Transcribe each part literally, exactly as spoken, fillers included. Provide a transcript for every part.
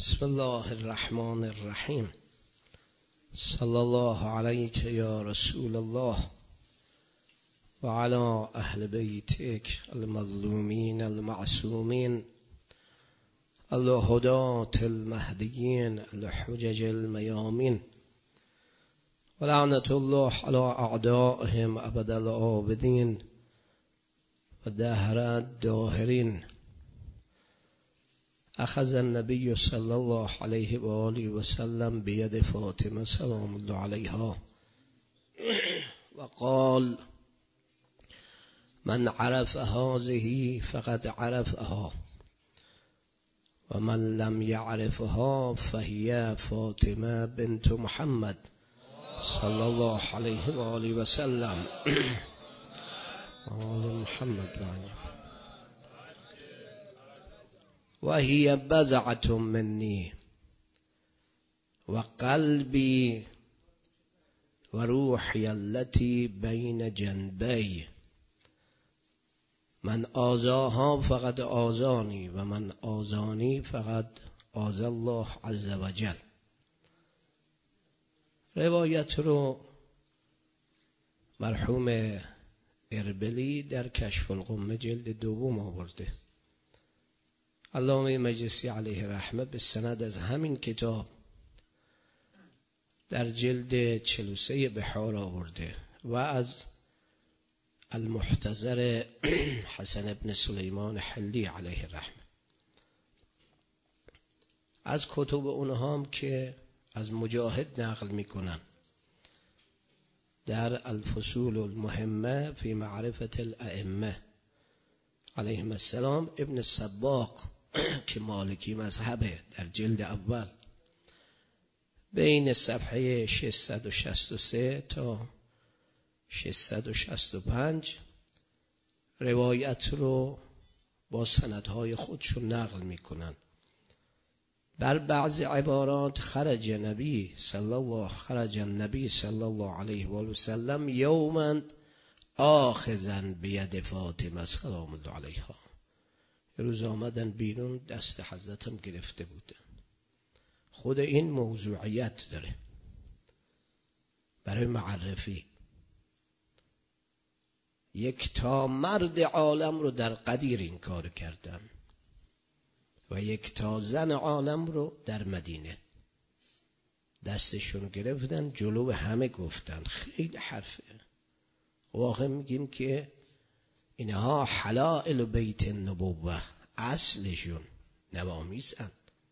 بسم الله الرحمن الرحیم. صلی الله علیک یا رسول الله و علی اهل بیتک المظلومین المعصومین الهداة المهدیین الحجج المیامین و لعنة الله علی اعدائهم ابد الآبدین و دهر الداهرین. اخذ النبی صلی الله علیه و آله و سلم بید فاطمه سلام الله علیها و قال: من عرف هذه فقد عرفها و من لم يعرفها فهي فاطمه بنت محمد صلی الله علیه و آله و سلم. آل محمد و و هی بضعة منی و قلبی و روحی التي بین جنبی. من آزاها فقد آزانی و من آزانی فقد آزا الله عز و جل. روایت رو مرحوم اربلی در کشف الغمه جلد دوم آورده. علامه مجلسی علیه رحمه به سند از همین کتاب در جلد چهل و سه بحار آورده و از المحتضر حسن ابن سلیمان حلی علیه رحمه. از کتب اونها هم که از مجاهد نقل میکنن در الفصول المهمه فی معرفت الائمه علیهم السلام ابن السباق که مالکی مذهبه در جلد اول بین صفحه ششصد و شصت و سه تا ششصد و شصت و پنج روایت رو با سندهای خودشون نقل میکنن. بر بعض عبارات خرج نبی صلی الله خرج النبی صلی الله علیه و آله و سلم یوما آخذا بید فاطمه سلام الله علیها. یه روز آمدن بیرون دست حضرتم گرفته بودن. خود این موضوعیت داره برای معرفی. یک تا مرد عالم رو در قدیر این کار کردن و یک تا زن عالم رو در مدینه دستشون گرفتن جلو همه گفتن. خیلی حرفه. واقع میگیم که اینها حلائل بیت النبوه اصلشون نوامیسن،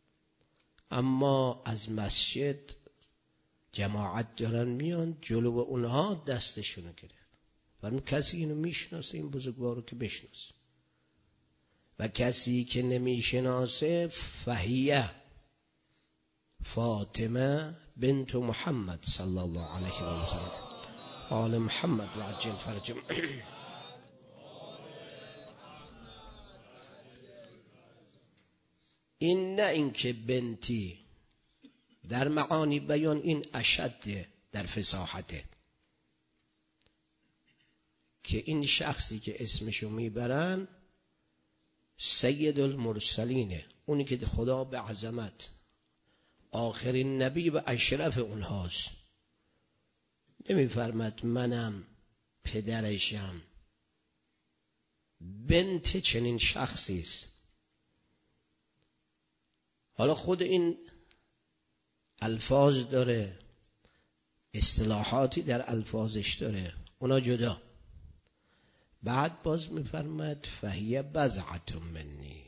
اما از مسجد جماعت دارن میان جلو اونها دستشونو گرفت. و کسی اینو میشناسه این بزرگوارو که بشناسه و کسی که نمیشناسه فهیه فاطمه بنت محمد صلی الله علیه و سلم آل محمد و عجل فرجهم. این نه این که بنتی در معانی بیان این اشد در فصاحته که این شخصی که اسمشو میبرن سید المرسلینه، اونی که خدا به عظمت آخرین نبی و اشرف اونهاست. نمیفرمد منم پدرشم. بنت چنین شخصی است. حالا خود این الفاظ داره، اصطلاحاتی در الفاظش داره، اونا جدا. بعد باز میفرماد فهیه بضعة منی.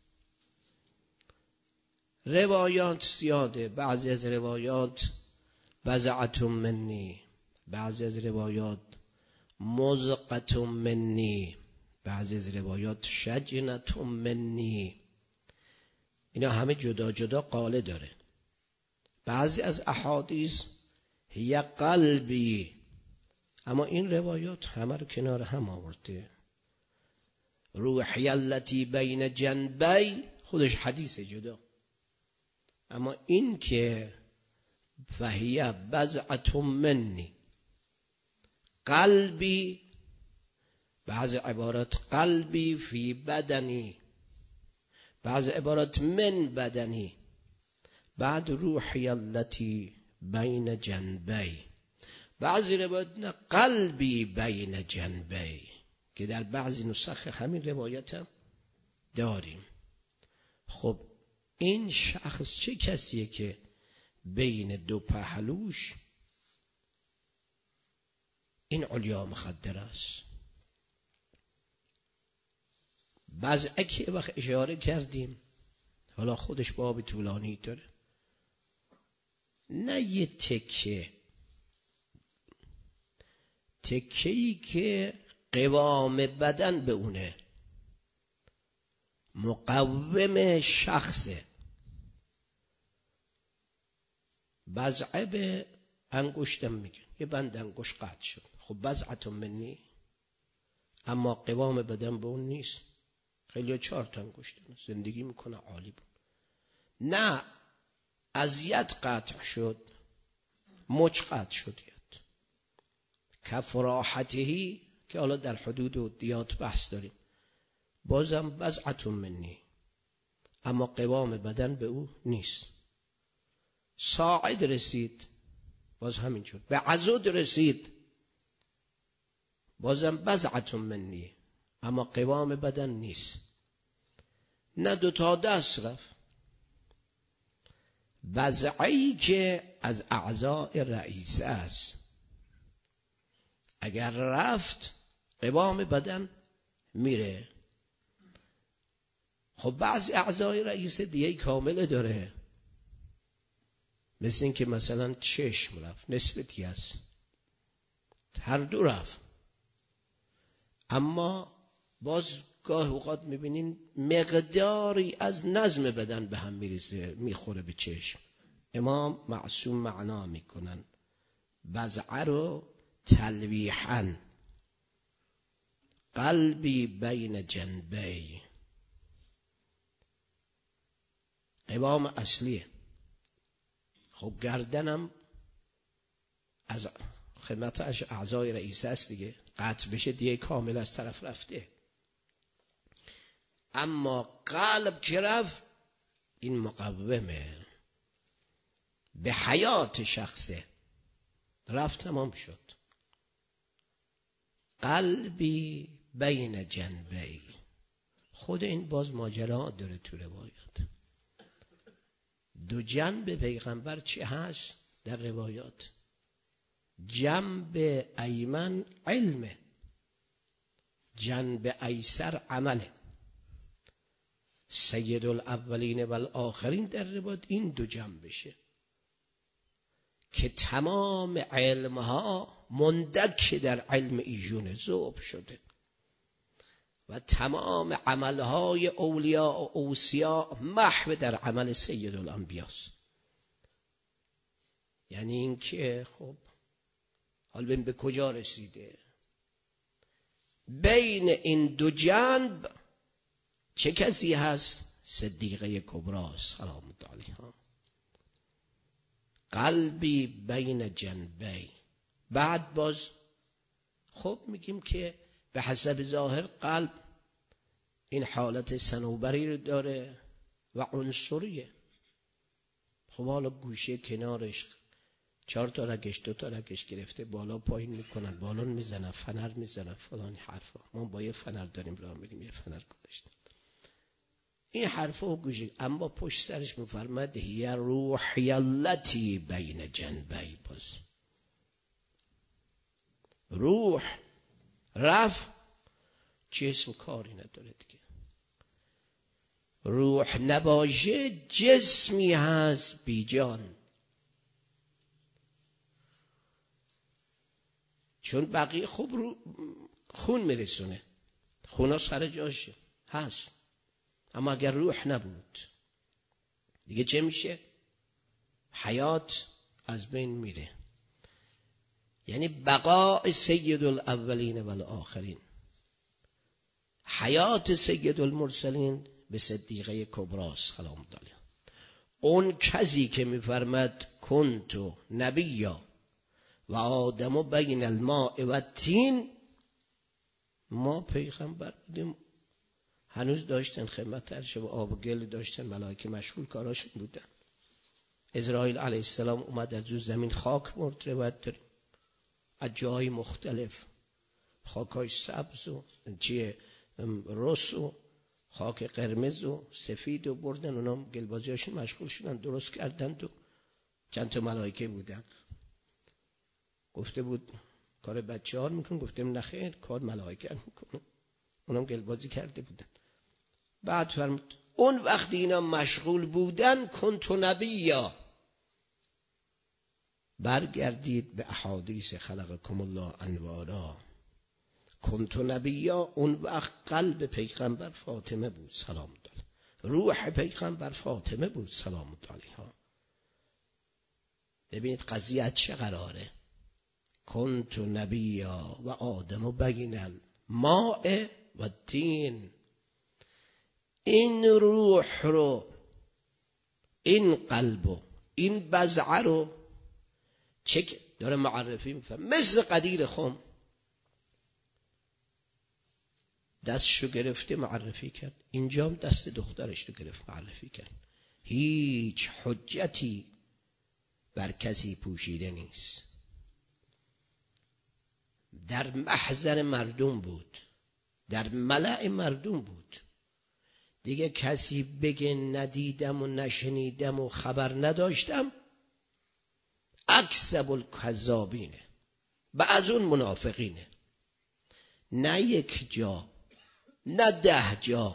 روایات زیاده. بعضی از روایات بضعة منی، بعضی از روایات مزقة منی، بعضی از روایات شجنة منی. اینا همه جدا جدا قاله داره. بعضی از احادیث هی قلبی، اما این روایات همه رو کنار هم آورده. روحی التی بین جنبی خودش حدیث جدا، اما این که فهی بضعة منی قلبی، بعض عبارات قلبی فی بدنی، بعض عبارات من بدنی. بعد روحی التی بین جنبی، بعضی روایت نه قلبی بین جنبی، که در بعضی نسخ همین روایت هم داریم. خب این شخص چه کسیه که بین دو پهلوش این علیا مخدر است؟ بعضی که وقت اشاره کردیم، حالا خودش باب طولانی داره، نه یه تکه تکه‌ای که قوام بدن به اونه، مقوم شخصه. بزعه به انگشتم میگن، یه بند انگشت قطع شد، خب بزعتون منی، اما قوام بدن به اون نیست. خیلی چهار تا انگشت زندگی میکنه عالی بود. نه از ید قطع شد، مچ قطع شد ید، کفراحتهی که حالا در حدود و دیات بحث داریم، بازم بزعتون منی، اما قوام بدن به او نیست. ساعد رسید، باز همینجور. به عضد رسید، بازم بزعتون منی، اما قوام بدن نیست. نه دو تا دست رفت، بزعی که از اعضاء رئیسه است، اگر رفت قوام بدن میره. خب بعضی اعضای رئیسه دیگه کامله داره، مثل این که مثلا چشم رفت، نسبتی است، هر دو رفت، اما باز گاه اوقات میبینین مقداری از نظم بدن به هم میریزه، میخوره به چشم. امام معصوم معنا میکنن بزعه رو تلویحاً، قلبی بین جنبی، قوام اصلیه. خب گردنم از خدمت اعضای رئیسه است دیگه، قطع بشه دیگه کامل از طرف رفته. اما قلب که رفت، این مقومه به حیات شخصه، رفت تمام شد. قلبی بین جنبی، خود این باز ماجرا داره تو روایات. دو جنب پیغمبر چه هست در روایات؟ جنب ایمن علمه، جنب ایسر عمله. سید الاولین و الاخرین در روایات این دو جنب بشه که تمام علمها مندک در علم ایشون ذوب شده و تمام عملهای اولیاء و اوصیا محو در عمل سید الانبیاست. یعنی این که خب حال ببین به کجا رسیده. بین این دو جنب چه کسی هست؟ صدیقه کبراست سلام الله علیها. قلبی بین جنبی. بعد باز خب میگیم که به حسب ظاهر قلب این حالت صنوبری رو داره و عنصریه. خب حالا گوشه کنارش چهار تا رگش دو تا رگش گرفته، بالا پایین میکنن، بالون میزنن، فنر میزنن، فلان حرفا. ما با یه فنر داریم راه میریم، یه فنر گذاشتن این حرفا و گوشه، اما پشت سرش میفرماد هی روحی التی بین جنبی. باز روح رفت، جسم کاری نداره دیگه. روح نباشه جسمی هست بی جان، چون بقیه خوب رو خون میرسونه، خونا سر جاشه هست، اما اگر روح نبود دیگه چه میشه؟ حیات از بین میره. یعنی بقاء سید الاولین و الاخرین، حیات سید المرسلین به صدیقه کبراست سلام الله علیها. اون کسی که میفرماد کنتو نبیا و آدم بین الماء و الطین، ما پیغمبر بودیم هنوز داشتن خدمت عرش و آب و گل داشتن، ملائکه مشغول کاراشون بودن. اسرائیل علیه السلام اومد از رو زمین خاک مرد، روایت داریم از جای مختلف، خاکای سبز و چیه رس و خاک قرمز و سفید و بردن، اونا گلبازیاشون مشغول شدن درست کردند و چند تا ملائکه بودن. گفته بود کار بچه ها میکن، گفتم نخیر کار ملائکه میکنه، اونم گلبازی کرده بودن. بعد فرمود اون وقتی اینا مشغول بودن کنت نبیا، برگردید به احادیث خلقکم الله انوارا، کنت نبیا. اون وقت قلب پیغمبر فاطمه بود سلام الله، روح پیغمبر فاطمه بود سلام الله علیها. ببینید قضیه چه قراره، کنت نبیا و آدم بین الماء و الطین. این روح رو، این قلب رو، این بضعه رو چه داره معرفی میفهم، مثل قدیر خم دستشو گرفته معرفی کرد، اینجام دست دخترش رو گرفت معرفی کرد. هیچ حجتی بر کسی پوشیده نیست. در محضر مردم بود، در ملأ مردم بود، دیگه کسی بگه ندیدم و نشنیدم و خبر نداشتم، اکذب الکذابینه، بعض اون منافقینه. نه یک جا نه ده جا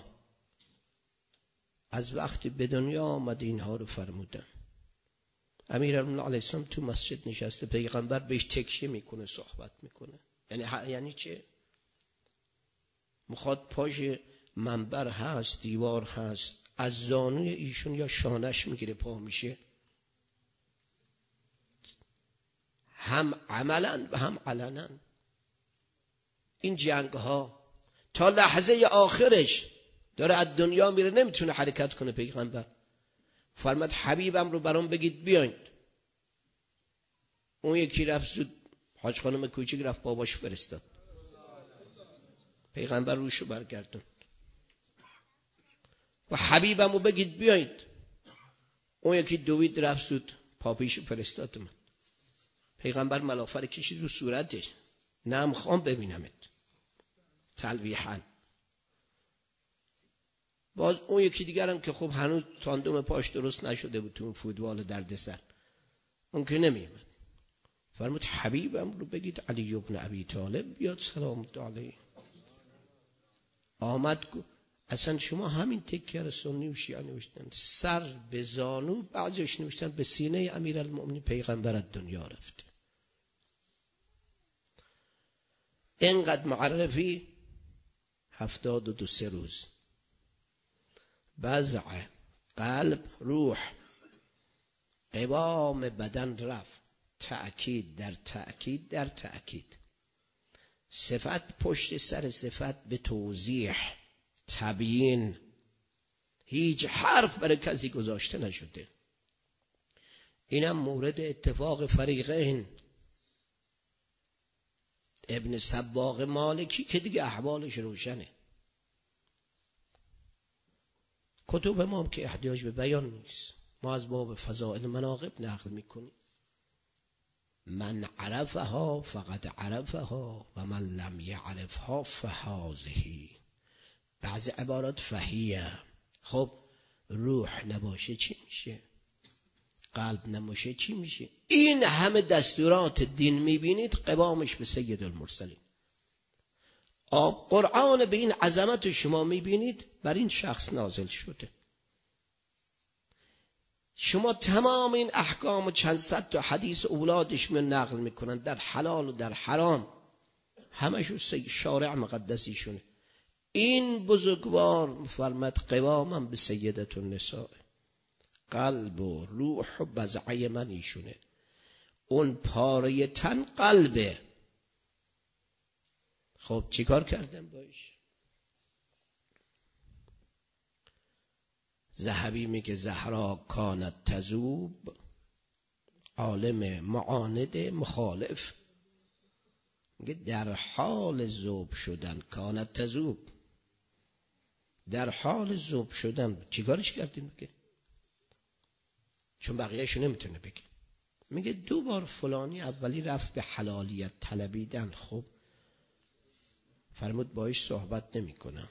از وقتی به دنیا آمد اینها رو فرمودن. امیرالمومنین علیه السلام تو مسجد نشسته، پیغمبر بهش تکیه میکنه صحبت میکنه. یعنی یعنی چه؟ مخاط پاش منبر هست، دیوار هست، از زانوی ایشون یا شانش میگیره پا میشه، هم عملا و هم علنا. این جنگ ها تا لحظه آخرش داره از دنیا میره، نمیتونه حرکت کنه. پیغمبر فرمود حبیبم رو برام بگید بیاین. اون یکی رفت زود، حاج خانم کوچیک رفت باباش فرستاد، پیغمبر روشو برگردون و حبیبم رو بگید بیاین. اون یکی دوید رفت زود پاپیشو فرستاد من. پیغمبر ملافر کشید رو صورتش، نم خوام ببینمت تلویحا. باز اون یکی دیگر هم که خب هنوز تاندوم پاش درست نشده بود تو اون فوتبال دردسر، اون که نمیمد. فرمود حبیبم رو بگید علی ابن ابی طالب بیاد سلام الله علیه. آمد گفت اصلا شما همین تکه سنی و شیعه نوشتن، سر به زانو، بعضیش نوشتن به سینه امیرالمؤمنین پیغمبر از دنیا رفته. اینقدر معرفی هفتاد و دو سه روز. بضع قلب روح قوام بدن رفت، تأکید در تأکید در تأکید، صفت پشت سر صفت به توضیح تبیین، هیچ حرف برای کسی گذاشته نشده. اینم مورد اتفاق فریقین، ابن سباق مالکی که دیگه احوالش روشنه. کتب ما هم که احتیاج به بیان نیست، ما از باب فضائل مناقب نقل میکنیم. من عرفها فقد عرفها و من لم یعرفها فهذه. بعضی عبارات فهیه. خب روح نباشه چی میشه؟ قلب نباشه چی میشه؟ این همه دستورات دین میبینید قوامش به سید المرسلین. آب قرآن به این عظمت شما میبینید بر این شخص نازل شده. شما تمام این احکام و چند صد تا حدیث اولادش می نقل میکنن در حلال و در حرام، همشو شارع مقدسی شونه. این بزرگوار فرمد قوامم به سیدت النساء، قلب و روح و بضعه من ایشونه. اون پاره تن قلبه. خب چیکار کردن باش؟ ذهبی میگه زهرا کانت تذوب، عالم معاند مخالف میگه در حال ذوب شدن، کانت تذوب، در حال ذوب شدن. چیکارش کردیم؟ میگه چون بقیهشو نمیتونه بگه. میگه دو بار فلانی اولی رفت به حلالیت طلبیدن. خب فرمود باهاش صحبت نمی کنم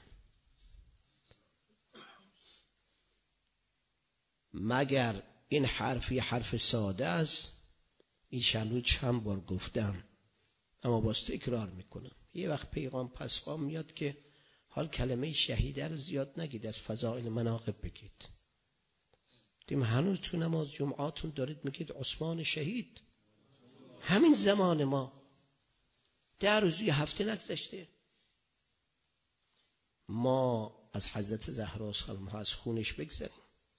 مگر این حرفی حرف ساده است، این چند روز چند بار گفتم اما باز تکرار میکنم. یه وقت پیغام پسقام میاد که حال کلمه شهیده رو زیاد نگید، از فضائل مناقب بگید. دیم هنوز تو نماز جمعاتون دارید میگید عثمان شهید. همین زمان ما ده روز یه هفته نگذشته ما از حضرت زهرا سلام از خونش بگذاریم.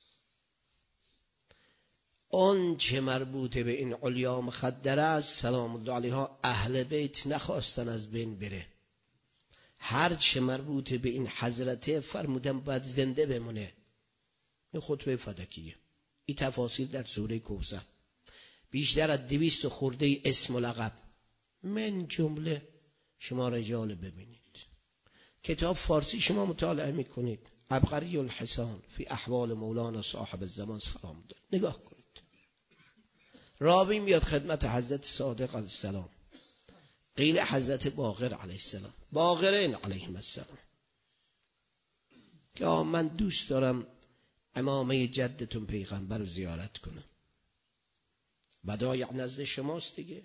آن چه مربوطه به این علیا مخدره است سلام الله علیها اهل بیت نخواستن از بین بره. هر چه مربوطه به این حضرت فرمودن باید زنده بمونه. این خطبه فدکیه. این تفاصیل در سوره کوثر. بیشتر از دویست خورده اسم و لقب من جمله شما رجال ببینید. کتاب فارسی شما مطالعه میکنید، عبقری الحسان فی احوال مولانا صاحب الزمان سلام الله نگاه کنید. راوی میاد خدمت حضرت صادق علیه السلام، قیل حضرت باقر علیه السلام، باقرین علیهم السلام، که من دوست دارم امامه جدتون پیغمبر رو زیارت کنم. بدایع نزد شماست دیگه.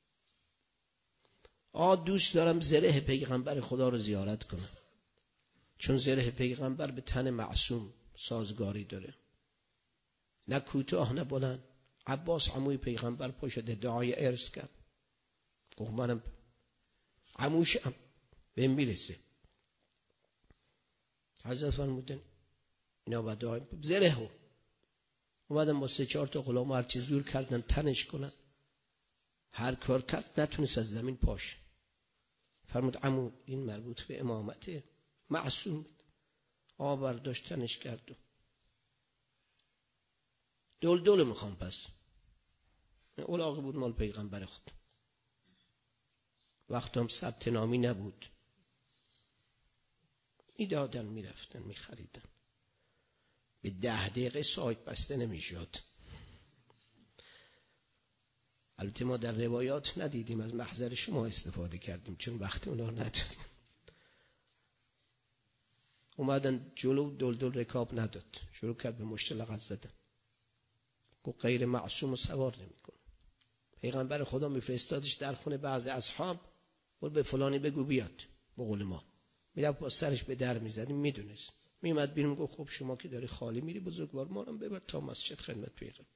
آ دوست دارم زره پیغمبر خدا رو زیارت کنم، چون زره پیغمبر به تن معصوم سازگاری داره، نه کوتاه نه بلند. عباس عموی پیغمبر پشت دعای ارث کرد، گفت منم عموشم بهم میرسه. حضرت فرمودن اینا بدای زره ها اومدن با سه چهار تا غلام هرچی زور کردن تنش کنن، هر کار کرد نتونست از زمین پاش. فرمود عمو این مربوط به امامته، معصوم. آب برداشت تنش کرد و دول دول میخوام. پس اولاغی بود مال پیغمبر خود، وقت هم ثبت نامی نبود، میدادن میرفتن میخریدن. به ده دقیقه سایت بسته نمیشد. البته ما در روایات ندیدیم، از محضر شما استفاده کردیم چون وقت اونا نداریم. اومدن جلو دل دل رکاب نداد، شروع کرد به مشت لغت زدن، گفت غیر معصوم و سوار نمیکنه. پیغمبر خدا میفرستادش در خونه بعضی اصحاب، بود به فلانی بگو بیاد. به قول ما میرفت با سرش به در میزدیم، میدونست. میمد بیرون گفت خب شما که داری خالی میری بزرگوار ما رو ببر تا مسجد خدمت پیغمبر.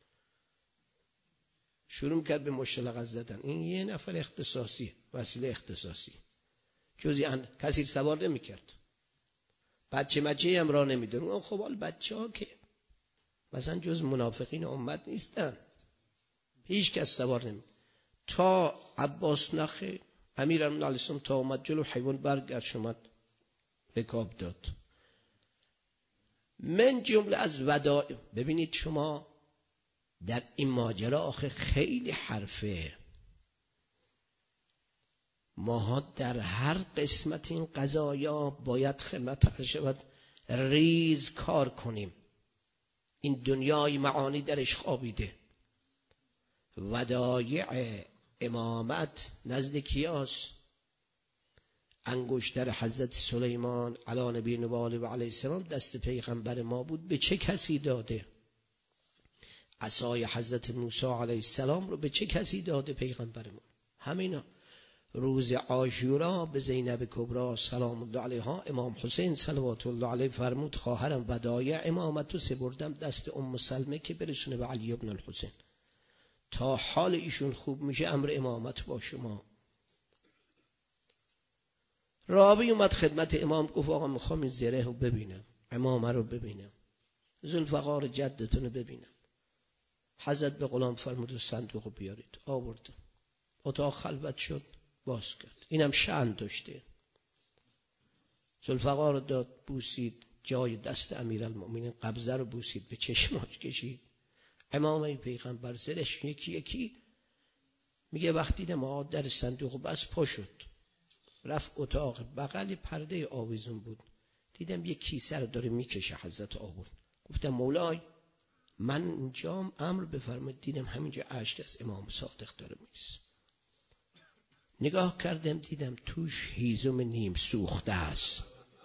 شروع کرد به مشت لغت زدن. این یه نفر اختصاصی، وسیله اختصاصی، جزی ان کسی سوار نمیکرد. بچه بچه هم راه نمیدون. خب حال بچه ها که مثلا جز منافقین امت نیستن، هیچ کس سوار نمی. تا عباس نخه امیرالمومنین علیه السلام تا اومد جلو حیوان برگشت اومد رکاب داد. من جمله از وداع. ببینید شما در این ماجرا آخه خیلی حرفه. ماها در هر قسمت این قضایا باید خدمت شود ریز کار کنیم. این دنیای معانی درش خوابیده. ودایع امامت نزد کیاس؟ انگشتر حضرت سلیمان علی نبی نواله و علیه السلام دست پیغمبر ما بود. به چه کسی داده؟ عصای حضرت موسی علیه السلام رو به چه کسی داده پیغمبر ما؟ همینا. روز عاشورا به زینب کبرا سلام الله علیها امام حسین صلوات الله علیه فرمود خواهرم ودایع امامت رو سپردم دست ام سلمه که برسونه به علی ابن الحسین. تا حال ایشون خوب میشه امر امامت با شما. راوی اومد خدمت امام گفت آقا میخوام این زره رو ببینم، امامه رو ببینم، ذوالفقار جدتون رو ببینم. حضرت به غلام فرمود صندوق رو بیارید. آوردم. اتاق خلوت شد، باز کرد. اینم شأن داشته. ذوالفقار رو داد، بوسید، جای دست امیرالمومنین قبضه رو بوسید، به چشماش کشید. امام پیغمبر زرش یکی یکی میگه وقتی دیدم آقا در صندوق بس پا شد، رفت اتاق بغل پرده آویزون بود، دیدم یه کیسه رو داره میکشه. حضرت آورد. گفتم مولای من اینجا امر بفرمایید دیدم همینجا اشک از امام صادق داره میریزه. نگاه کردم دیدم توش هیزم نیم سوخته است.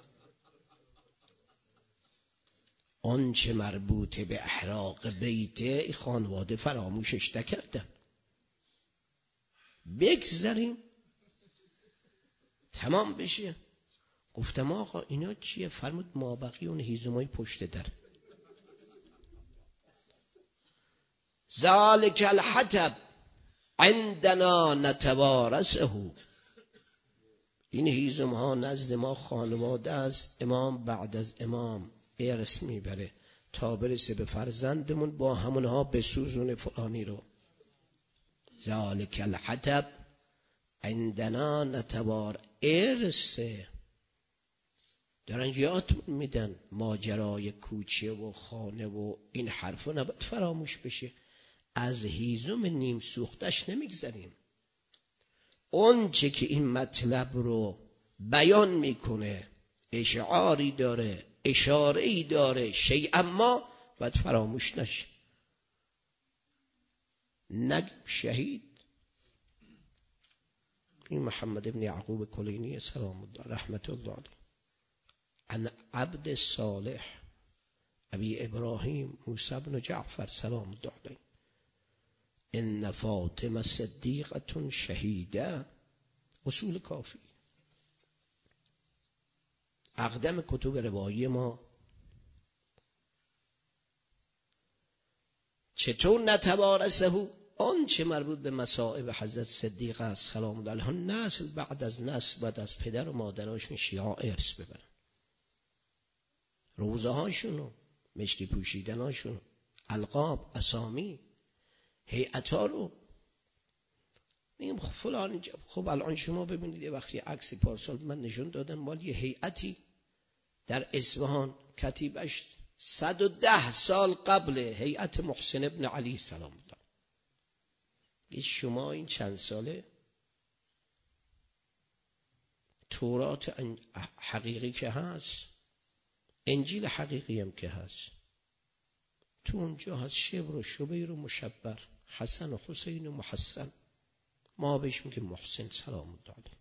آنچه مربوط به احراق بیت خانواده فراموشش نکردم. بگذاریم تمام بشه. گفتم آقا اینا چیه؟ فرمود مابقی اون هیزمای پشت در. ذالک الحطب عندنا نتوارثه. این هیزم ها نزد ما خانواده از امام بعد از امام ارث میبره تا برسه به فرزندمون، با همونها بسوزون فلانی رو. ذالک الحطب عندنا نتوار. ارثه دارن یادتون میدن ماجرای کوچه و خانه و این حرفا نباید فراموش بشه. از هیزم نیم سوختش نمیگذریم. اون چه که این مطلب رو بیان میکنه، اشعاری داره، اشاره‌ای داره، شیء اما باید فراموش نشه. نگم شهید. این محمد ابن یعقوب کلینی سلام الله رحمت الله علیه عن عبد صالح ابی ابراهیم موسی بن جعفر سلام الله علیه ان فاطمه صدیقه شهیده. اصول کافی. اقدم کتب روایی ما. چطور نتوارثه؟ آن چه مربوط به مصائب حضرت صدیقه است سلام الله علیها، نسل بعد از نسل بعد از پدر و مادراشون شیعه ارث ببرن. روزه هاشونو، مشکی پوشیدن هاشونو، القاب، اسامی، هیئتا رو میگم فلان. خب الان شما ببینید یه وقتی عکسی پارسال من نشون دادم مال یه هیئتی در اصفهان، کتیبش صد و ده سال قبل، هیئت محسن ابن علی سلام الله. شما این چند ساله تورات حقیقی که هست، انجیل حقیقی هم که هست، تو اونجا هست شبر و شبیر و مشبر، حسن و حسین و محسن. ما بهش میگه محسن سلام الله علیه.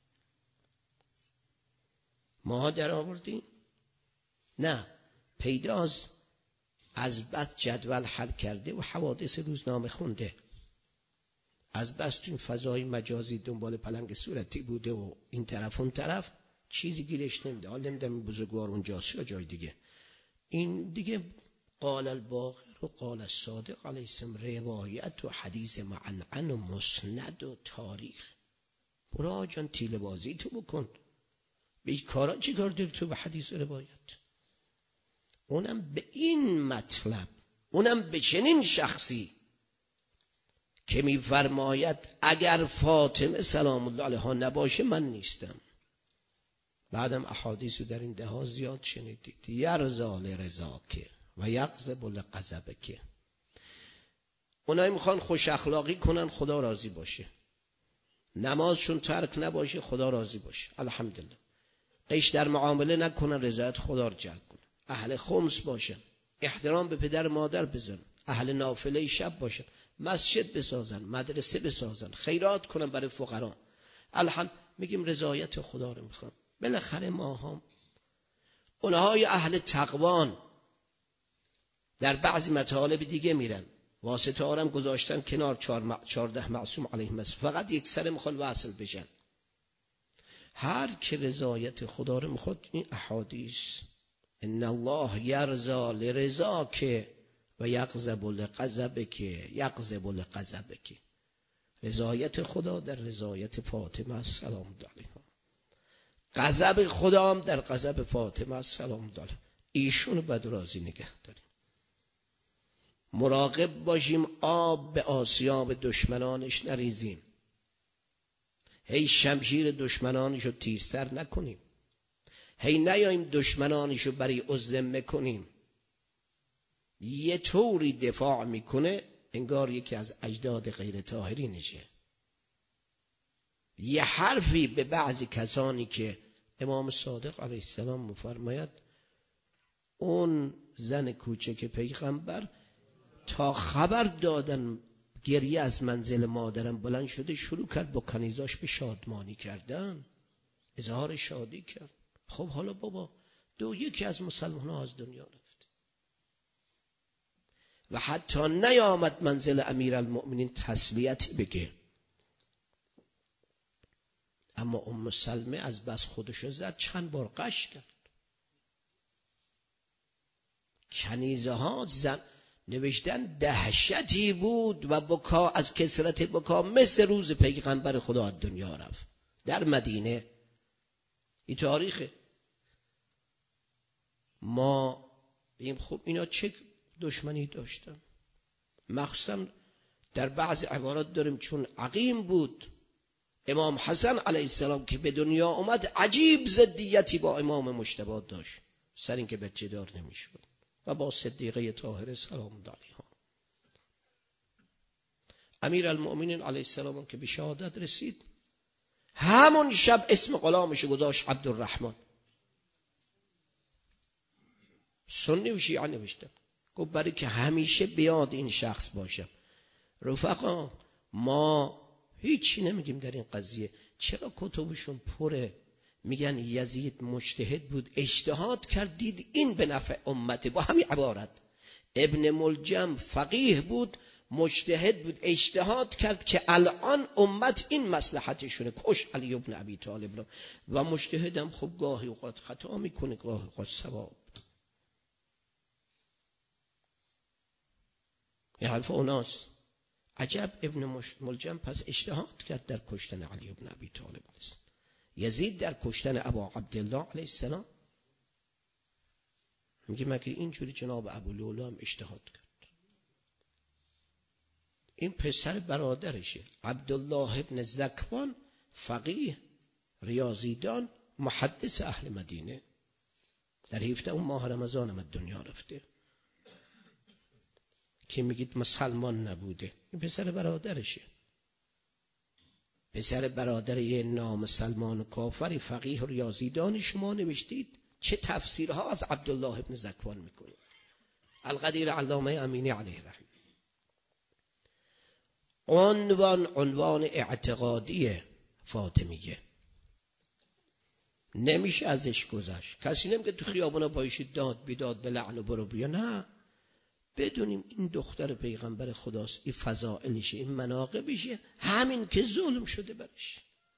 ما در آوردیم؟ نه، پیداست از بس جدول حل کرده و حوادث روزنامه خونده. از بس این فضای مجازی دنبال پلنگ صورتی بوده و این طرف اون طرف چیزی گیرش نمیده. حال نمیدم این بزرگوار اونجاست یا جای دیگه. این دیگه قال الباقر و قال الصادق علیه السلام روایت و حدیث معنعن و مسند و تاریخ. برا جان تیله بازی تو بکن. به این کارا چی کار داری تو به حدیث و روایت؟ اونم به این مطلب، اونم به چنین شخصی که میفرماید اگر فاطمه سلام الله علیها نباشه من نیستم. بعدم احادیث در این ده ها زیاد شنیدید. یرضا لرضاک و یغضب لغضبک. اونایی میخوان خوش اخلاقی کنن خدا راضی باشه، نمازشون ترک نباشه خدا راضی باشه، الحمدلله. ایش در معامله نکنن رضایت خدا رو جلب کنن. اهل خمس باشن، احترام به پدر مادر بذارن، اهل نافله شب باشن، مسجد بسازن، مدرسه بسازن، خیرات کنن برای فقرا. الحمد میگیم رضایت خدا رو میخوان. بالاخره ما هم اونهای اهل تقوان در بعضی مطالب دیگه میرن، واسطه آرم گذاشتن کنار، چهارده معصوم علیهم السلام، فقط یک سر میخوان وصل بشن. هر که رضایت خدا رو میخواد، این احادیث ان الله یرضا لرضاک و یغضب لغضبک یغضب لغضبک. رضایت خدا در رضایت فاطمه سلام الله علیها، غضب خدا هم در غضب فاطمه سلام الله علیها. ایشونو بد راضی نگه داریم. مراقب باشیم آب به آسیاب دشمنانش نریزیم. هی شمشیر دشمنانشو تیزتر نکنیم. هی نیاییم دشمنانشو برای ازم کنیم. یه طوری دفاع میکنه انگار یکی از اجداد غیر طاهرینشه. یه حرفی به بعضی کسانی که امام صادق علیه السلام مفرماید اون زن کوچک پیغمبر تا خبر دادن گریه از منزل مادرم بلند شده، شروع کرد با کنیزاش به شادمانی کردن، اظهار شادی کرد. خب حالا بابا دو یکی از مسلمان ها از دنیا رفت و حتی نیامد منزل امیرالمؤمنین تسلیتی بگه. اما ام سلمه از بس خودشو زد چند بار قش کرد. کنیزه ها زن نوشتن دهشتی بود و بکا از کثرت بکا مثل روز پیغمبر خدا از دنیا رفت در مدینه. این تاریخه. ما بیم خب اینا چه دشمنی داشتن؟ مخصوصا در بعض عبارات داریم چون عقیم بود. امام حسن علیه السلام که به دنیا اومد عجیب ضدیتی با امام مجتبی داشت، سر این که بچه دار نمیشد، و با صدیقه طاهره سلام الله علیها. امیرالمؤمنین علیه السلام که به شهادت رسید، همون شب اسم غلامش گذاشت عبدالرحمن. سنی و شیعه نوشتن، گفت برای که همیشه بیاد این شخص باشم. رفقا ما هیچی نمیگیم در این قضیه. چرا کتبشون پره؟ میگن یزید مجتهد بود، اجتهاد کرد دید این به نفع امته، با همین عبارت. ابن ملجم فقیه بود، مجتهد بود، اجتهاد کرد که الان امت این مصلحتشونه، کش علی ابن ابی طالب را. و مجتهدم خب گاهی اوقات خطا میکنه، گاهی اوقات صواب. این حرف اوناست. عجب ابن ملجم پس اجتهاد کرد در کشتن علی ابن ابی طالب. یزید در کشتن ابا عبدالله علیه السلام میگه مگه اینجوری جناب ابو لولا هم اجتهاد کرد؟ این پسر برادرشه، عبدالله ابن زکوان، فقیه، ریاضیدان، محدث اهل مدینه، در هفدهم ماه رمضان هم دنیا رفته، که میگید مسلمان نبوده. این پسر برادرشه، پسر برادر یه نامسلمان و کافری، فقیه و ریاضیدان. شما نوشتید چه تفسیرها از عبدالله ابن زکوان میکنید. القدیر علامه امینی علیه رحمه. عنوان عنوان اعتقادی فاطمیه، نمیشه ازش گذشت. کسی نمیگه تو خیابونا بایشید داد بیداد به لعن و برو بیا. نه، بدونیم این دختر پیغمبر خداست، این فضائلشه، این مناقبشه، همین که ظلم شده برش.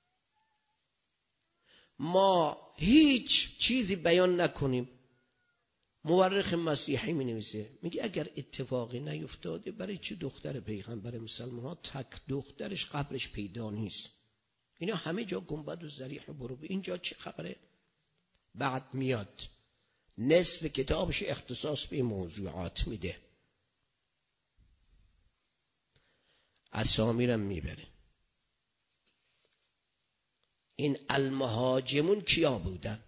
ما هیچ چیزی بیان نکنیم. مورخ مسیحی می نویسه، میگه اگر اتفاقی نیفتاده برای چه دختر پیغمبر مسلمان ها تک دخترش قبرش پیدا نیست؟ اینا همه جا گنبد و ضریح و برو بیا، اینجا چه خبره؟ بعد میاد نصف کتابش اختصاص به موضوعات میده، اسامیرم میبره. این المهاجمون کیا بودن؟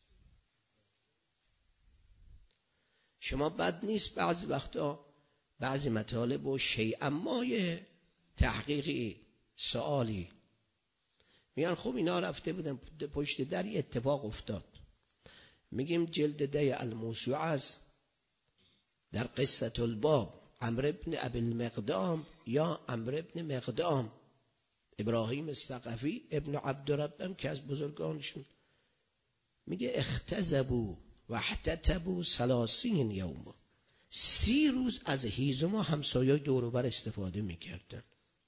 شما بد نیست بعضی وقتا بعضی مطالب و شیء مای تحقیقی سوالی میان، خب اینا رفته بودن پشت دری اتفاق افتاد. میگیم جلد ده الموسوعه در قصة الباب، عمرو ابن ابی المقدام یا عمرو ابن مقدام، ابراهیم الثقفی ابن عبدالربم که از بزرگانشون، میگه اختزبوا و احتتبوا ثلاثین یوم، سی روز از هیزم و همسایه دور و بر استفاده میکردن.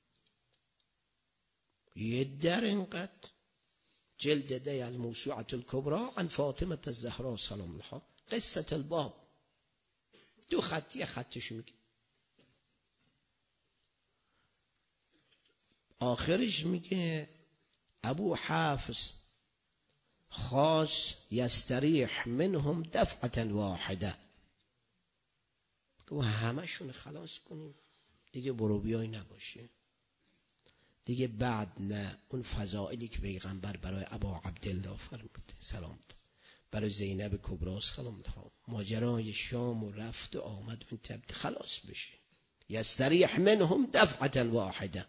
یه در اینقدر. جلد ده الموسوعه الکبرى عن فاطمه الزهراء سلام الله، قصة الباب، دو خط، یه خطش میگه. آخرش میگه ابو حافظ خاص یستریح منهم دفعه واحده، و همشون خلاص کنیم دیگه برو بیای نباشه دیگه. بعد نه اون فضائلی که پیغمبر برای ابا عبدالله فرموده سلام، برای زینب کبرا سلام الله، ماجرای شام و رفت و آمد اون تبت خلاص بشه. یستریح منهم دفعه واحده.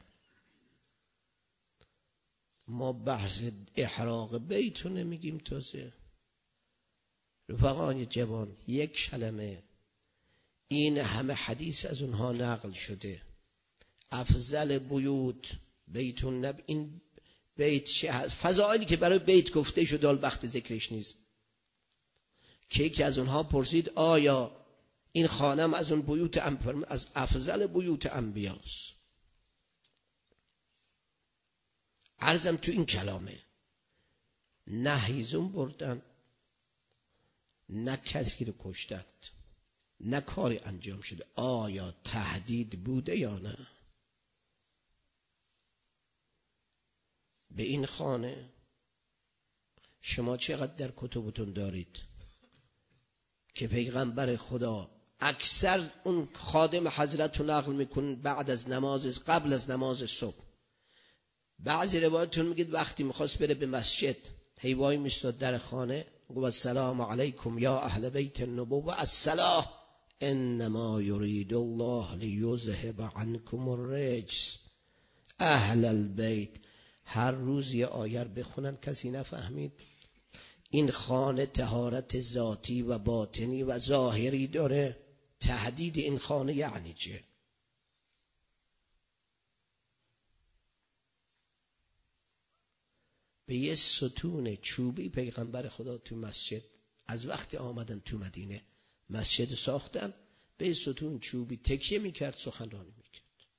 ما بحث احراق بیتو نمیگیم تازه. رفقای جوان، یک کلمه این همه حدیث از اونها نقل شده. افضل بیوت بیت النبی، این بیت چه هست؟ فضائلی که برای بیت گفته شده حال وقت ذکرش نیست. که یکی از اونها پرسید آیا این خانم از اون بیوت ام، از افضل بیوت انبیاست؟ عرضم تو این کلامه، نه هیزم بردن، نه کسی رو کشتند، نه کاری انجام شده. آیا تهدید بوده یا نه؟ به این خانه شما چقدر در کتبتون دارید که پیغمبر خدا اکثر اون خادم حضرت رو نقل میکنن بعد از نماز، قبل از نماز صبح. بعضی روایتون میگید وقتی میخواست بره به مسجد هی وای میستاد در خانه، گفت السلام علیکم یا اهل بیت النبوة الصلاة انما یرید الله لیذهب عنکم الرجس اهل البیت. هر روز یه آیه بخونن، کسی نفهمید. این خانه طهارت ذاتی و باطنی و ظاهری داره. تهدید این خانه یعنی چه؟ به یه ستون چوبی پیغمبر خدا تو مسجد، از وقتی آمدن تو مدینه مسجد ساختن، به یه ستون چوبی تکیه میکرد، سخنرانی میکرد.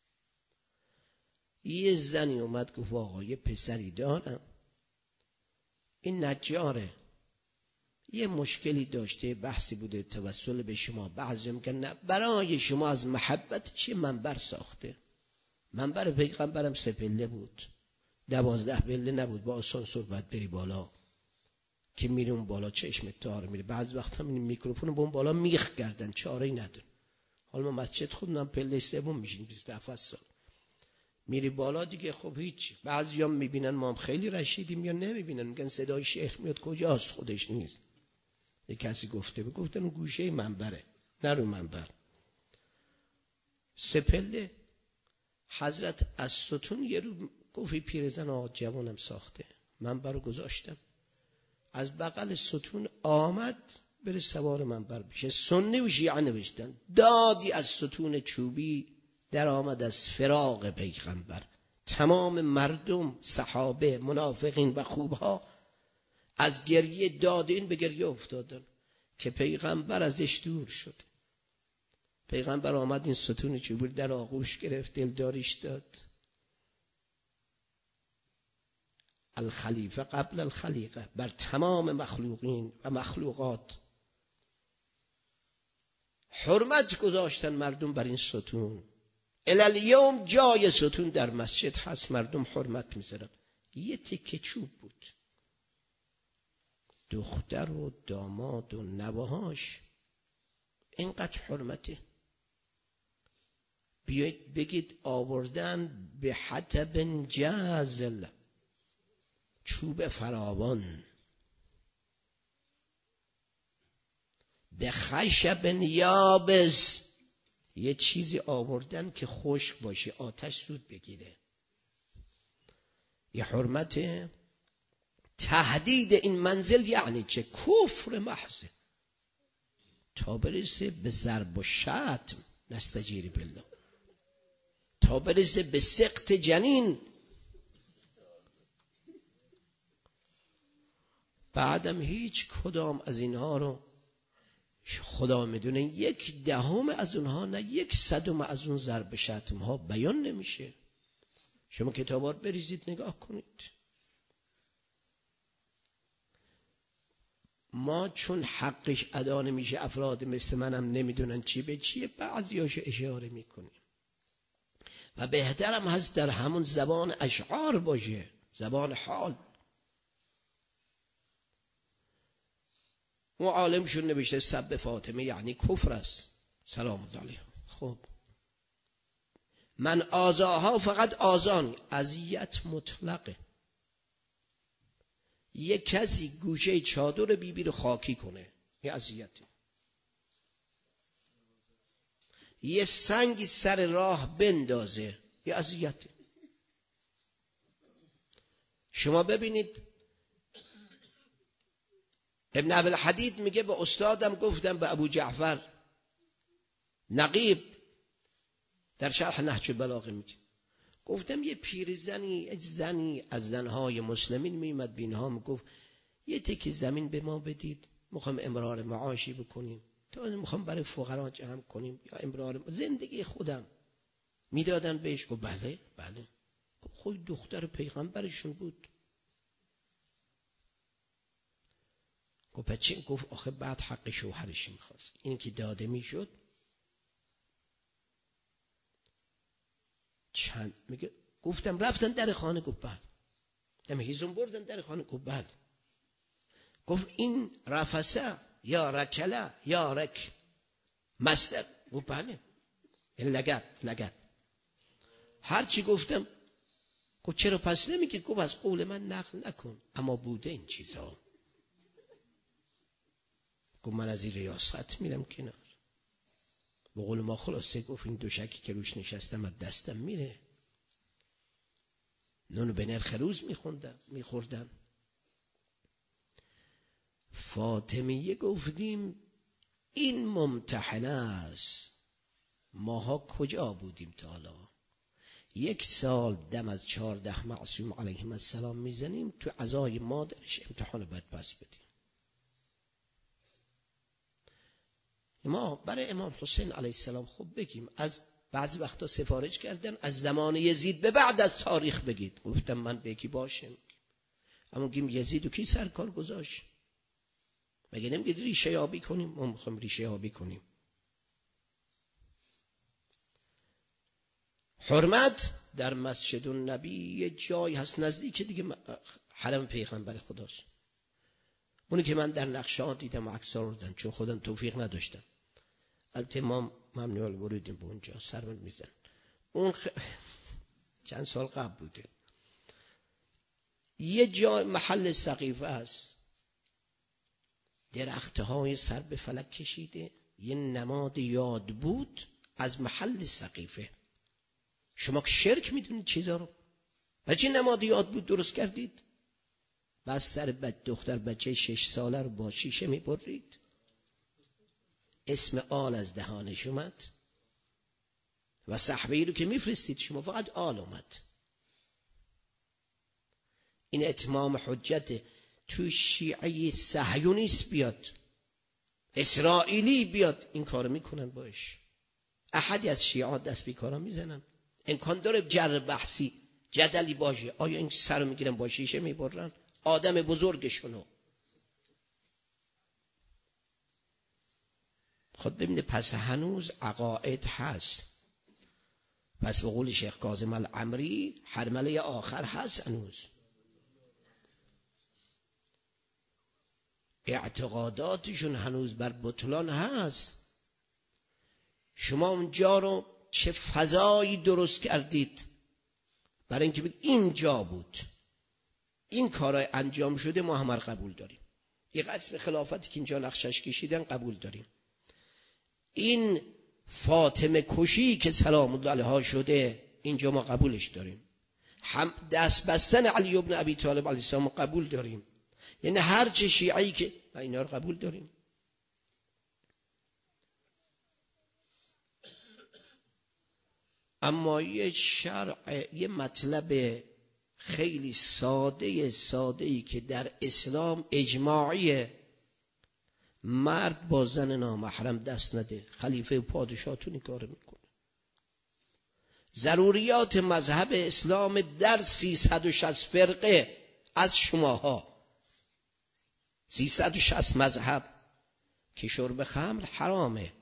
یه زنی اومد گفت آقا یه پسری دارم، این نجاره، یه مشکلی داشته، بحثی بوده توسل به شما. بعضی میگن نه، برای شما از محبت چه منبر ساخته. منبر پیغمبرم سه پله بود، دوازده پله نبود، با آسانسور باید بری بالا که میری اون بالا چشم تار میره. بعض وقت هم این میکروفون با اون بالا میخ کردن، چاره‌ای نداره. حالا ما مسجد خودمون پله سوم میشیم، بیست و هفت سال میری بالا دیگه. خب هیچ. بعضیا میبینن ما هم خیلی رشیدیم یا نمیبینن، میگن صدای شیخ میاد، کجاست؟ خودش نیست. یک کسی گفته گفتن گوشه منبره، نرو منبر. سه پله. حضرت از ستون یه رو گفت پیرزن آقا جوانم ساخته، منبر رو گذاشتم، از بغل ستون آمد بره سوار منبر بشه. سنی و شیعه نوشتن دادی از ستون چوبی در آمد از فراق پیغمبر. تمام مردم، صحابه، منافقین و خوبها از گریه دادین به گریه افتادن که پیغمبر ازش دور شد. پیغمبر آمد این ستون چوبی در آغوش گرفت، دلداریش داد. الخلیفه قبل الخلیقه، بر تمام مخلوقین و مخلوقات حرمت گذاشتن مردم بر این ستون. الالیوم جای ستون در مسجد هست، مردم حرمت میذارن. یه تکه چوب بود. دختر و داماد و نوهاش اینقدر حرمته. بیایید بگید آوردن به حطب جازل، چوب فراوان، به خشب یابس، یه چیزی آوردن که خشک باشه، آتش زود بگیره. یه حرمت. تهدید این منزل یعنی چه؟ کفر محض. تا برسه به ضرب و شتم، نستجیر بالله، تا برسه به سقط جنین. بعدم هیچ کدام از اینها رو خدا میدونه، یک دهم از اونها، نه یک صدم از اون ضرب شتم ها بیان نمیشه. شما کتابات بریزید نگاه کنید. ما چون حقش ادا نمیشه، افراد مثل منم نمیدونن چی به چیه، بعضیاشو اشاره میکنیم. و بهترم هست در همون زبان اشعار باشه، زبان حال. اون عالمشون نوشته سب فاطمه یعنی کفر است، سلام الله علیها. خب من آزاها فقط آزان، اذیت مطلقه. یک کسی گوشه چادر بیبی رو خاکی کنه، یه اذیته. یه سنگی سر راه بندازه، یه اذیته. شما ببینید ابن ابی الحدید میگه به استادم گفتم، به ابو جعفر، نقیب در شرح نهج البلاغه میگه، گفتم یه پیرزنی زنی از زنهای مسلمین میمد بینها میگفت یه تکی زمین به ما بدید، میخوام امرار معاشی بکنیم، تا میخوام برای فقرا جمع کنیم یا امرار زندگی خودم. میدادن بهش. گفت بله بله. خود دختر پیغمبرشون بود. گفت بچه، گفت آخه بعد حق شوهرش میخواست، این که داده میشد چند میگه گفتم رفتن در خانه. گفت بله. دم هیزم بردن در خانه. گفت بله. گفت این رفسه یا رکله یا رک مصدر. گفت بله. این لگد لگد. هرچی گفتم. گفت چرا پس نمیگی؟ گفت از قول من نقل نکن، اما بوده این چیزا. گفت من از این ریاست میرم کنار. به قول ما خلاصه گفت این دوشکی که روش نشستم از دستم میره. نونو به نرخ روز میخوندم میخوردم. فاطمیه گفتیم این ممتحنه است. ماها کجا بودیم تا حالا؟ یک سال دم از چهارده معصوم علیهم السلام میزنیم، تو عزای مادرش امتحان باید پس بدیم. ما برای امام حسین علیه السلام خوب بگیم، از بعضی وقتا سفارش کردن از زمان یزید به بعد از تاریخ بگید. گفتم من به یکی باشم، اما گیم یزید و کی سرکار گذاشت؟ مگه نمیگید ریشه یابی کنیم؟ ما میخوایم ریشه یابی کنیم. حرمت در مسجد النبی یه جای هست نزدیک دیگه حرم پیغمبر خداست. اونی که من در نقشات دیدم و عکس‌ها رو دیدم، چون خودم توفیق نداشتم. البته ما ممنوع الورود به اونجا سرمون میزن. اون خ... چند سال قبل بوده. یه جای محل سقیفه است، درختهای سر به فلک کشیده، یه نماد یاد بود از محل سقیفه. شما که شرک میدونید چیزا رو، بچه نماد یاد بود درست کردید؟ بس سر بد دختر بچه شش ساله رو با شیشه میبرید، اسم آل از دهانش اومد و صحبه‌ای رو که میفرستید شما فقط آل اومد. این اتمام حجت. تو شیعه صهیونیست بیاد، اسرائیلی بیاد، این کارو میکنن باش. احدی از شیعه دست به کارا میزنن. امکان داره جر بحثی جدلی باشه، آیا این سر رو میگیرن با شیشه میبرن آدم بزرگشونو؟ خود ببینید پس هنوز عقاید هست. پس به قول شیخ کاظم العمری حرمله آخر هست هنوز. اعتقاداتشون هنوز بر بطلان هست. شما اونجا رو چه فضایی درست کردید برای اینکه بگید اینجا بود، این کارای انجام شده، ما همه قبول داریم. یه قسم خلافتی که اینجا نقشش کشیدن قبول داریم. این فاطمه کشی که سلام الله علیها شده اینجا ما قبولش داریم. هم دست بستن علی ابن ابی طالب علیه السلام قبول داریم. یعنی هر چه شیعی که اینا رو قبول داریم. اما یه شرع، یه مطلب خیلی ساده ساده‌ای که در اسلام اجماعیه، مرد با زن نامحرم دست نده. خلیفه و پادشاهتون این کارو میکنه. ضروریات مذهب اسلام در سیصد و شصت فرقه از شماها، سیصد و شصت مذهب که شرب خمر حرامه.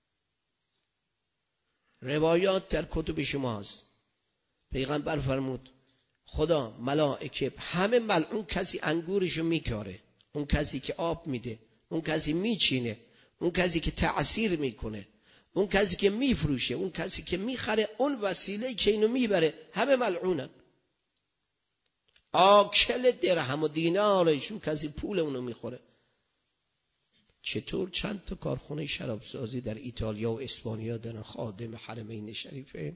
روایات در کتب شماست. پیغمبر فرمود خدا ملائکه همه ملعون کسی انگورشو میکاره، اون کسی که آب میده، اون کسی میچینه، اون کسی که تأثیر میکنه، اون کسی که میفروشه، اون کسی که میخره، اون وسیله که اینو میبره، همه ملعونن. آکل درهم و دینارشون کسی پول اونو میخوره. چطور چند تا کارخونه شرابسازی در ایتالیا و اسپانیا دارن خادم حرمین شریفه؟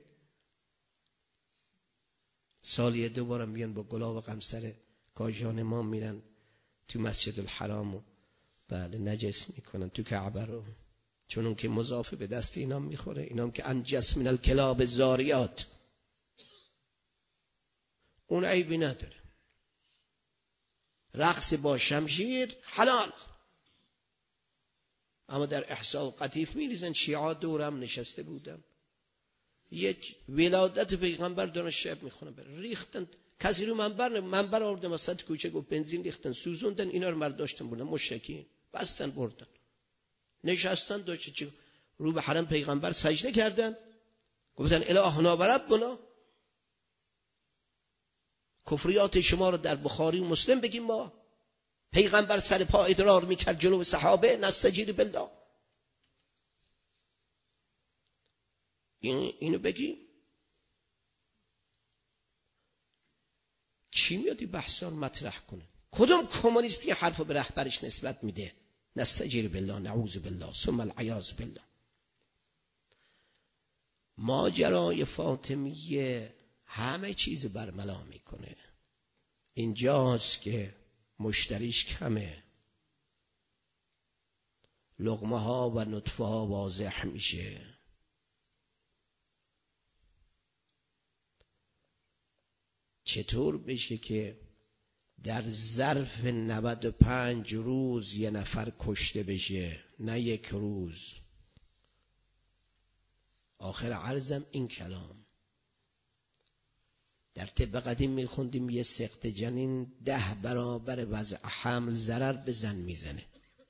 سالی دو بارم میان با گلاب و قمصر کاجان ما میرن تو مسجد الحرام و بله نجس میکنن تو کعبه رو. چون اون که مضاف به دست اینا میخوره. اینا که انجس من الکلاب زاریات، اون عیبی نداره. رقص با شمشیر حلال، اما در احساء و قطیف میریزن. شیعا دورم نشسته بودن، یک ولادت پیغمبر دارن شعر میخونن، بر ریختن کسی رو منبر منبر آوردن وسط کوچه، گفت بنزین ریختن سوزوندن، اینا رو مرد داشتن بردن مشرکین، بستن بردن، نشستن داشت چی رو به حرم پیغمبر سجده کردن، گفتن الهنا و ربنا، کفریات شما رو در بخاری و مسلم بگیم. ما پیغمبر سر پا ادرار میکرد جلو صحابه، نستجیر بالله، این اینو بگیم. چی میاد این بحثا رو مطرح کنه؟ کدوم کمونیستی حرفو به رهبرش نسبت میده؟ نستجیر بالله، نعوذ بالله، ثم العیاذ بالله. ماجرای فاطمیه همه چیز برملا میکنه. اینجاست که مشتریش کمه، لقمه ها و نطفه ها واضح میشه. چطور بشه که در ظرف نود و پنج روز یه نفر کشته بشه، نه یک روز؟ آخر عرضم این کلام. در طب قدیم میخوندیم یه سقط جنین ده برابر وضع حمل ضرر به زن میزنه.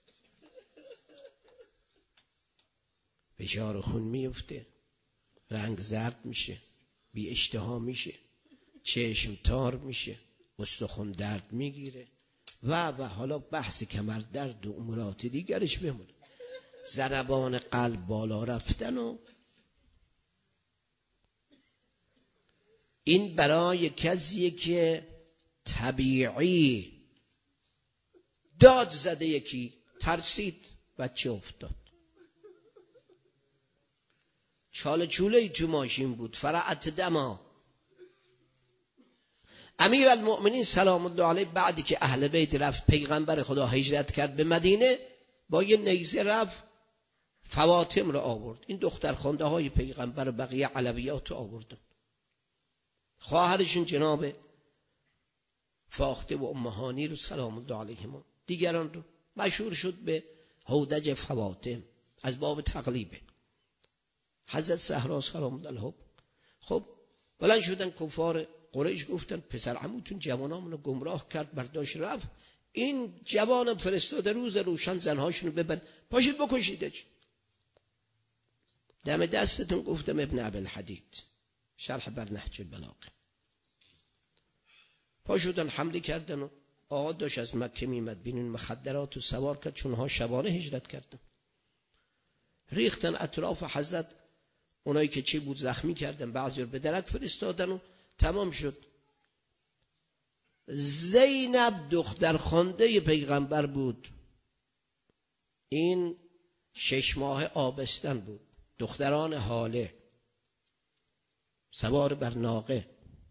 فشار خون میفته، رنگ زرد میشه، بی اشتها میشه، چشم تار میشه، استخوان درد میگیره و و حالا بحث کمر درد و امورات دیگرش بمونه، ضربان قلب بالا رفتن. و این برای کسیه که طبیعی داد زده، یکی ترسید بچه افتاد، چاله چوله تو ماشین بود، فرعت دما. امیر المؤمنین سلام الله علیه بعدی که اهل بیت رفت، پیغمبر خدا هجرت کرد به مدینه، با یه نیزه رفت فواطم رو آورد، این دختر خانده های پیغمبر بقیه علویات رو آوردن، خواهرشون جناب فاخته و امهانی رو سلام الله علیهما، دیگران رو، مشهور شد به هودج فواطم از باب تقلیبه. حضرت زهرا سلام الله علیها خب بلند شدن کفار قریش، گفتن پسر عموتون جوانامونو گمراه کرد، برداشت رفت، این جوانم فرستاده روز روشن زنهاشونو ببن، پاشید بکشیدش. دم دستتون گفتم ابن ابوالحدید شرح بر نهج البلاغه. پا شدن حمله کردن و آقا داشت از مکه میمد، بینون مخدرات و سوار کرد، چون ها شبانه هجرت کردن، ریختن اطراف حضرت، اونایی که چی بود زخمی کردن، بعضی رو به درک فرستادن و تمام شد. زینب دختر خانده پیغمبر بود، این شش ماه آبستن بود، دختران حاله سوار بر ناقه.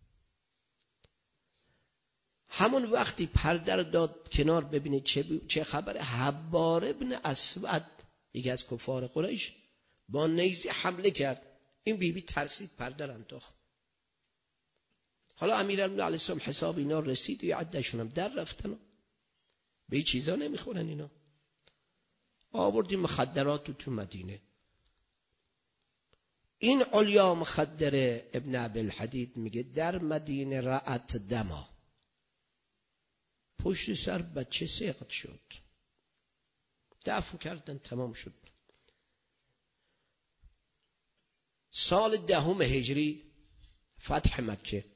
همون وقتی پرده داد کنار ببینه چه, چه خبره، حبار ابن اسود یکی از کفار قریش با نیزه حمله کرد، این بیبی بی ترسید، پرده انداخت. حالا امیرالمومنین علیه السلام حساب اینا رسید و یه عدهشون هم در رفتن و به این چیزا نمیخورن. اینا آوردیم مخدرات تو مدینه. این علیا مخدر ابن ابوالحدید میگه در مدینه رأت دما، پشت سر بچه سقط شد، دفن کردن، تمام شد. سال دهم هجری فتح مکه،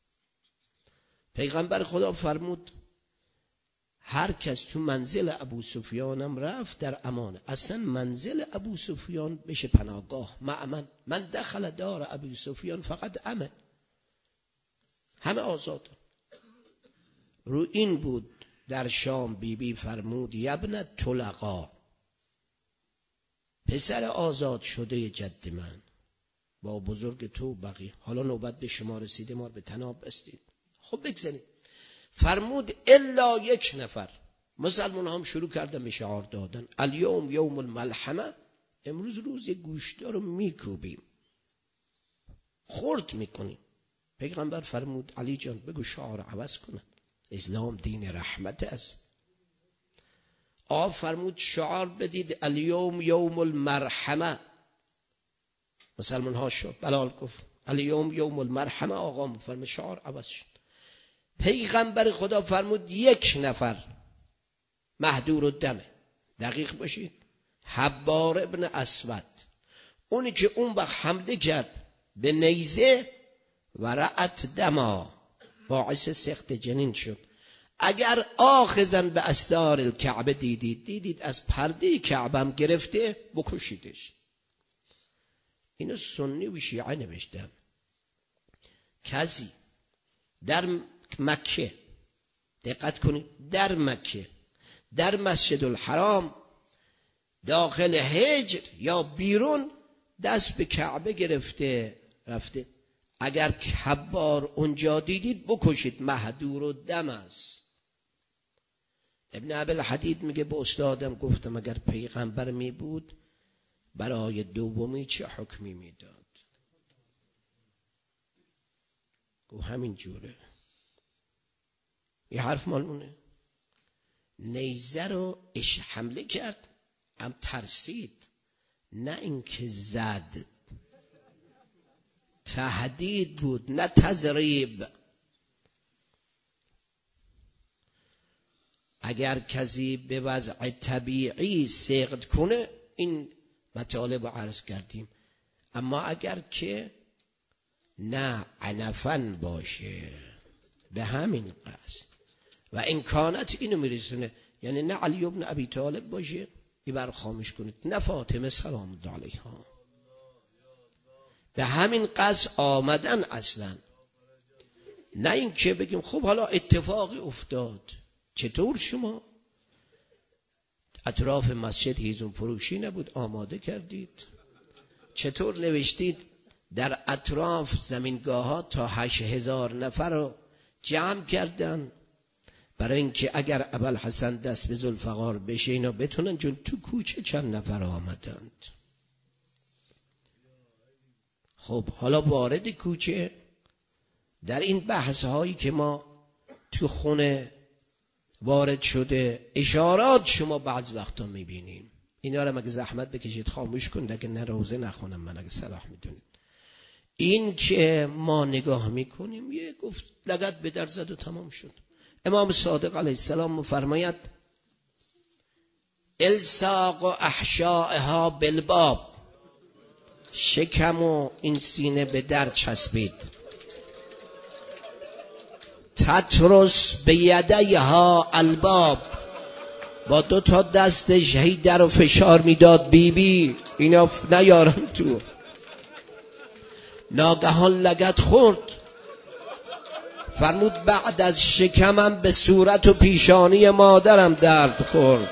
پیغمبر خدا فرمود هر کس تو منزل ابو سفیانم رفت در امانه. اصلا منزل ابو سفیان بشه پناهگاه، مأمن. من دخل دار ابو سفیان فقط امن، همه آزاد. رو این بود در شام بی بی فرمود یبن طلقا، پسر آزاد شده جد من، با بزرگ تو بقیه، حالا نوبت به شما رسیده، ما به تناب بستید، خب بگذارید. فرمود الا یک نفر. مسلمان هم شروع کردن به شعار دادن الیوم یوم الملحمه، امروز روز گوشتار رو میکوبیم، خرد میکنیم. پیغمبر فرمود علی جان بگو شعار عوض کنن، اسلام دین رحمت است. آقا فرمود شعار بدید الیوم یوم المرحمه. مسلمان ها شد بلال گفت الیوم یوم المرحمه. آقا فرمود شعار عوض شد. پیغمبر خدا فرمود یک نفر مهدور الدمه، دقیق باشید، حبار ابن اسود، اونی که اون وقت حمله کرد به نیزه و رأت دما، باعث سقط جنین شد. اگر آخذن به استار الکعبه دیدید دیدید از پرده کعبه هم گرفته، بکشیدش. اینو سنی و شیعه نوشتم. کسی در مکه، دقت کنید، در مکه در مسجد الحرام داخل حجر یا بیرون دست به کعبه گرفته رفته، اگر حبار اونجا دیدید بکشید، مهدور و دم است. ابن ابوالحدید میگه به استادم گفتم اگر پیغمبر می بود برای دومی چه حکمی میداد؟ گفت همین جوره. یه حرف مالونه. نیزه رو اش حمله کرد، هم ترسید، نه اینکه زد، تهدید بود نه تضریب. اگر کسی به وضع طبیعی سقط کنه این مطالب رو عرض کردیم، اما اگر که نه عنفن باشه به همین قصد و امکانات اینو میرسونه، یعنی نه علی ابن ابی طالب باشه این بر خاموش کنید، نه فاطمه سلام الله علیها، به همین قصد آمدن اصلا، نه این که بگیم خب حالا اتفاقی افتاد. چطور شما اطراف مسجد هیزم فروشی نبود آماده کردید؟ چطور نوشتید در اطراف زمینگاه ها تا هشت هزار نفر رو جمع کردن برای اینکه اگر ابوالحسن دست به ذوالفقار بشه اینا بتونن، چون تو کوچه چند نفر آمدند. خب حالا وارد کوچه در این بحث هایی که ما تو خونه وارد شده اشارات شما بعض وقتا میبینیم، اینا رو مگه زحمت بکشید خاموش کنید، اگه نه روزه نخونم من اگه صلاح میدونید. این که ما نگاه میکنیم یه گفت لگد به در زد و تمام شد. امام صادق علیه السلام مفرماید الساق و احشائها بالباب، شکم و این سینه به در چسبید، تترس به یدیها الباب، با دو تا دستش هی در و فشار میداد بی بی اینا نیارن تو. ناگهان لگد خورد، فرمود بعد از شکمم به صورت و پیشانی مادرم درد خورد.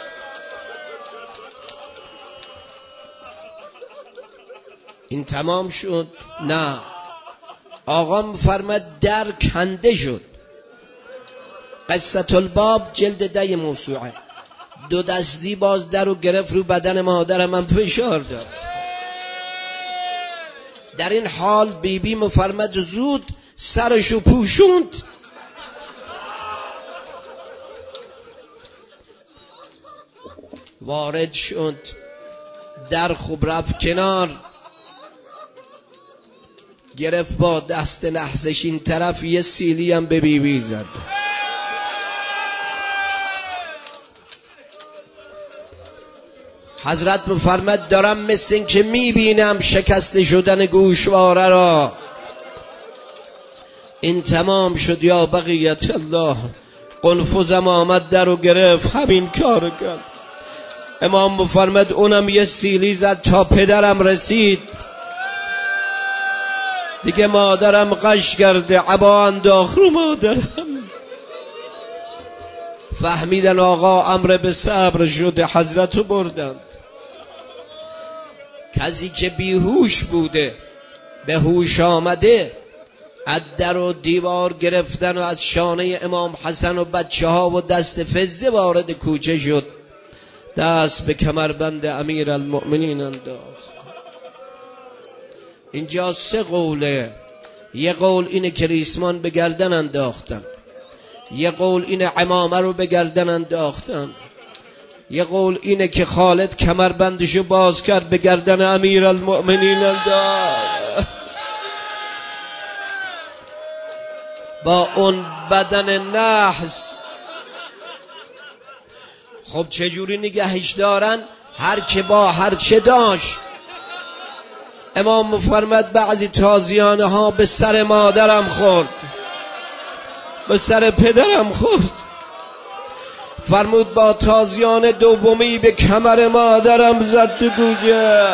این تمام شد؟ نه، آقا فرمود در کنده شد. قصة الباب جلد ده موسوعه، دو دستی باز در رو گرفت رو بدن مادرم من فشار داد. در این حال بی بی مفرمد زود سرشو پوشوند، وارد شد، در خوب رفت کنار، گرفت با دست لحظش این طرف یه سیلی هم به بی بی زد. حضرت مفرمد دارم مثل این که میبینم شکست شدن گوشواره را. این تمام شد یا بقیت الله، قنفذم آمد در و گرفت همین کار کرد. امام مفرمد اونم یه سیلی زد تا پدرم رسید، دیگه مادرم قش کرده، عبا انداخت رو مادرم. فهمیدن آقا امر به صبر شده، حضرت رو بردند. کسی که بیهوش بوده به هوش آمده، از در و دیوار گرفتن و از شانه امام حسن و بچه ها و دست فزه وارد کوچه شد. دست به کمربند امیر المؤمنین انداخت. اینجا سه قوله. یه قول اینه که ریسمان به گردن انداختن، یه قول اینه عمامه رو به گردن انداختن، یه قول اینه که خالد کمربندشو باز کرد به گردن امیر المؤمنین انداخت. با اون بدن نحس. خب چجوری نگهش دارن؟ هر که با هر چه داشت. امام مفرمد بعضی تازیانه ها به سر مادرم خورد، به سر پدرم خورد. فرمود با تازیانه دومی به کمر مادرم زد تو گوگه،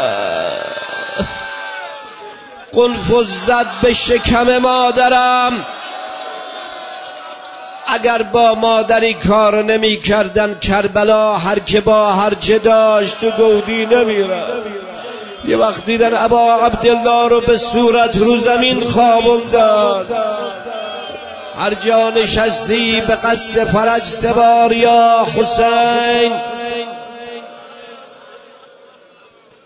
قنفذ زد به شکم مادرم. اگر با مادری کار نمی کردن کربلا هر که با هر چه داشت تو گودی نمیره. یه وقت دیدن ابا عبدالله رو به صورت رو زمین خوابوندن. هر جا نشستی به قصد فرج سوار یا حسین،